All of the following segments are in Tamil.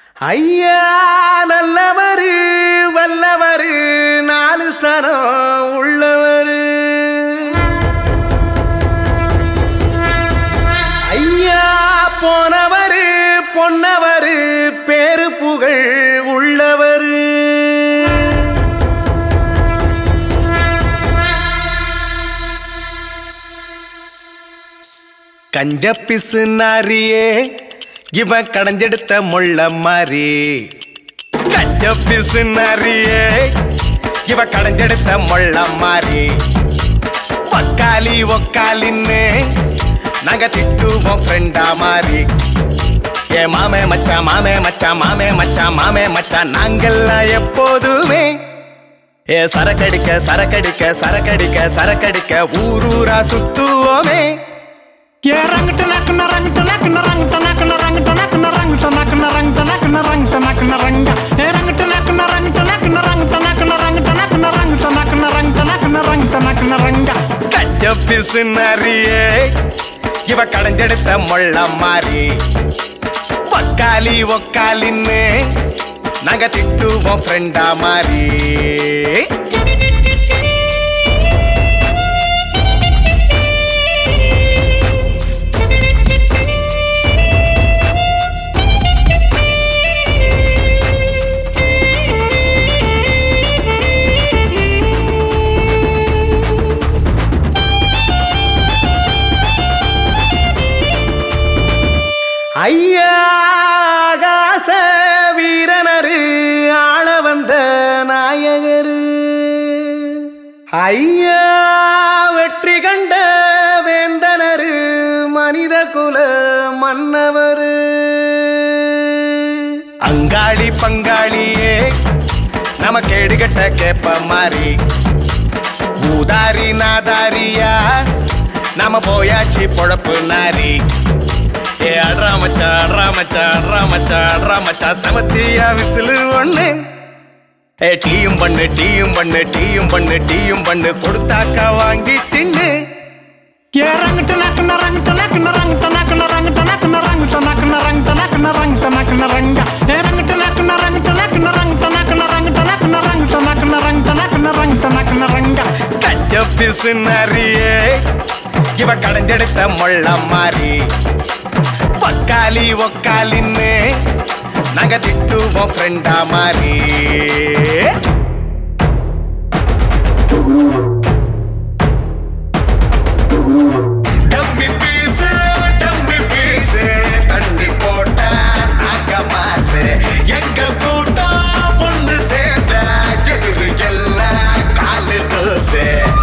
ஐயா நல்லவரு வல்லவரு நாலு சனம் உள்ளவரு. ஐயா போனவரு பொன்னவரு பேரு புகழ் உள்ளவரு. கஞ்ச பிசு நாரியே இவன் கடைஞ்செடுத்த முள்ள மாறி. கஞ்ச பிசு நாரியே இவன் கடைஞ்செடுத்த முள்ள மாறி. பக்காளி ஒக்காலின்னு நாங்க திட்டுவோம் ஃப்ரெண்டா மாறி. ஏ மாமே மச்சான் மாமே மச்சான் மாமே மச்சான் மாமே மச்சான் நாங்கெல்லாம் எப்போதுமே ஏ சரக்கடிக்க சரக்கடிக்க சரக்கடிக்க சரக்கடிக்க ஊரூரா சுத்துவோமே. ரங்கிட்ட நக்குன ரங்கிட்ட நக்குன ரங்கிட்ட நக்குன ரங்கிட்ட நக்குன ரங்கிட்ட நக்குன ரங்கிட்ட நக்குன ரங்கிட்ட நக்குன ரங்க ரங்கிட்ட நக்குன ரங்கிட்ட நக்குன ரங்கிட்ட நக்குன ரங்கிட்ட நக்குன ரங்கிட்ட நக்குன ரங்கிட்ட நக்குன ரங்கிட்ட நக்குன ரங்க. கஞ்ச பிசு நாரியே இவ கடைஞ்செடுத்த முள்ள மாறி. பக்காளி ஒக்காலின்னு நாங்க திட்டுவோம் ஃப்ரெண்டா மாறி. ஐயா ஆகாச வீரனரு ஆள வந்த நாயகரு. ஐயா வெற்றி கண்ட வேந்தனரு மனித குல மன்னவரு. அங்காளி பங்காளியே நம கேடுகட்ட கேப்ப மாறி. ஊதாரி நாதாரியா நாம போயாச்சு பொழப்பு நாரி. ஏ அட்ரா மச்சா அட்ரா மச்சா அட்ரா மச்சா அட்ரா மச்சா சமத்தியா விசிலு ஒண்ணு. ஏ டீயும் பண்ணு டீயும் பண்ணு டீயும் பண்ணு டீயும் பண்ணு கொடுத்தாக்கா வாங்கி தின்னு. ரங்கிட்ட நக்குன ரங்கிட்ட நக்குன ரங்கிட்ட நக்குன ரங்கிட்ட நக்குன ரங்கிட்ட நக்குன ரங்கிட்ட நக்குன ரங்கிட்ட நக்குன ரங்க ரங்கிட்ட நக்குன ரங்கிட்ட நக்குன ரங்கிட்ட நக்குன ரங்கிட்ட நக்குன ரங்கிட்ட நக்குன ரங்கிட்ட நக்குன ரங்கிட்ட நக்குன ரங்க. கஞ்ச பிசு நாரியே இவ கடைஞ்செடுத்த முள்ள மாறி. பக்காளி ஒக்காலின்னு நாங்க திட்டுவோம் ஃப்ரெண்டா மாறி. டம்மி பீசு தண்ணி போட்ட நாங்க மாசு. எங்க கூட்டம் பொண்ணு சேர்ந்த எதிரு எல்லாம் காலு தோசை.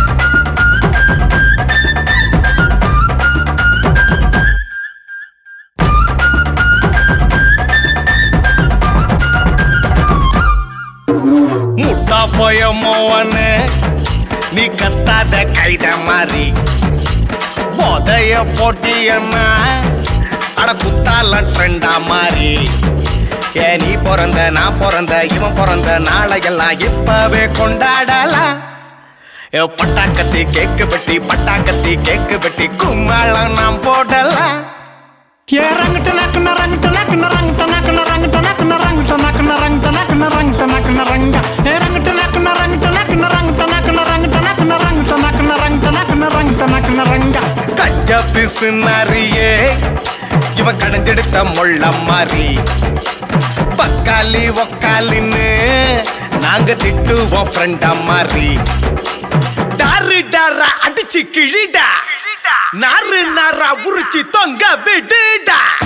முட்டா போய மோவனு நீ கத்தாத கைத மாறி. போதைய போட்டியன்னா அட குத்தாலாம் ட்ரெண்டா மாறி. ஏ நீ பிறந்த நான் பிறந்த இவன் பிறந்த நாளையெல்லாம் இப்பவே கொண்டாடலாம். பட்டாக்கத்தி கேக்கு பெட்டி பட்டாக்கத்தி கேக்கு பெட்டி கும்மாளம் நாம் போடலாம். ரங்கிட்ட நக்குன ரங்கிட்ட நக்குன ரங்கிட்ட நக்குன ரங்கிட்ட நக்குன ரங்கிட்ட நக்குன ரங்கிட்ட நக்குன ரங்கிட்ட நக்குன ரங்க ரங்கிட்ட நக்குன ரங்கிட்ட நக்குன ரங்கிட்ட நக்குன ரங்கிட்ட நக்குன ரங்கிட்ட நக்குன ரங்கிட்ட நக்குன ரங்கிட்ட நக்குன ரங்க. கஞ்ச பிசு நாரியே இவ கடைஞ்செடுத்த முள்ள மாறி. பக்காளி ஒக்காலின்னு நாங்க திட்டுவோம் ஃப்ரெண்டா மாறி. டாரு டாரா அடிச்சு கிழிடா நாறு நாரா உரிச்சு தொங்க விடுடா.